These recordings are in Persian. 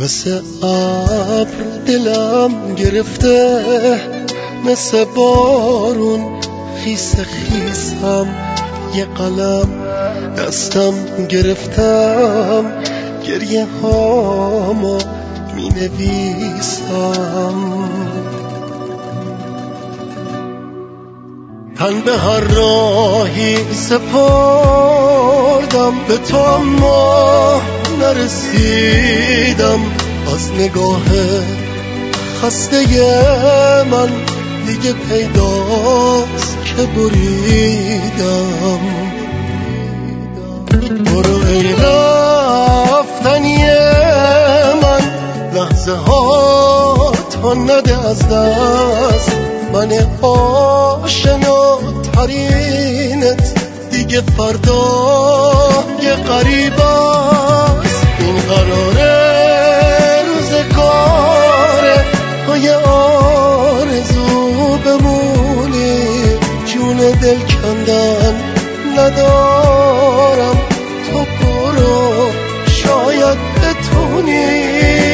مثل ابر دلم گرفته، مثل بارون خیس خیسم، یه قلم دستم گرفتم، گریه هامو می نویسم. تن به هر راهی سپردم، به تو اما نرسیدم. از نگاه خسته من دیگه پیداست که بریدم. برو ای رفتنی من، لحظه ها تا نده از دست. من آشناترینت دیگه فردا یه غریب است. این قراره روزگاره تو یه آرزو بمونی، جون دل کندن ندارم، تو برو شاید بتونی.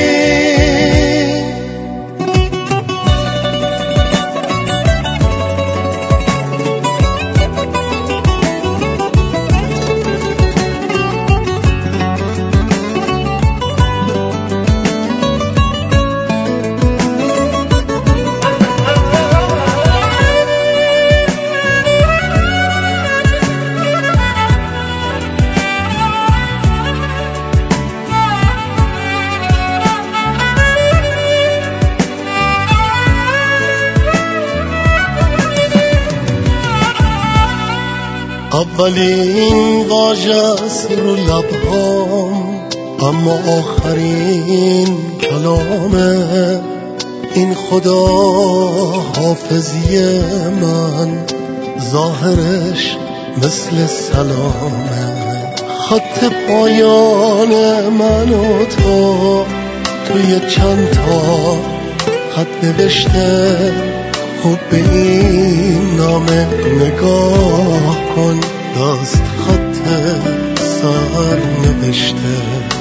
اولین واژه‌ست رو لبهام، اما آخرین کلامه. این خدا حافظی من، ظاهرش مثل سلامه. خط پایان من و تو توی چند تا خط نوشته. خب به این نامه نگاه کن، دست خط سر نوشته.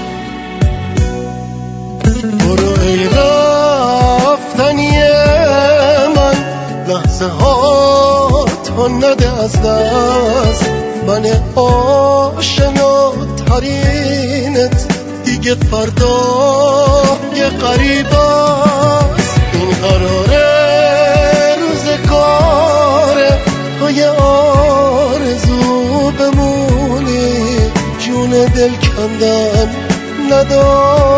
برو ای رفتنی من، لحظه ها تا نده از دست. من آشناترینت دیگه فردا یه غریب است. این قراره روزگاره تو یه آرزو بمونی، جون دل کندن ندار.